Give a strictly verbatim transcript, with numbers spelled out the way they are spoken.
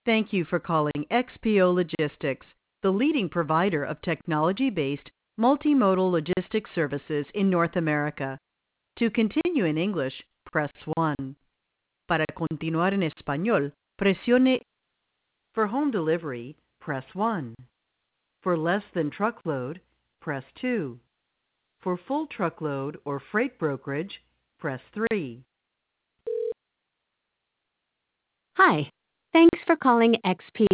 Thank you for calling X P O Logistics, the leading provider of technology-based multimodal logistics services in North America. To continue in English, press one. Para continuar en español, presione. For home delivery, press one. For less than truckload, press two. For full truckload or freight brokerage, press three. Hi. Thanks for calling X P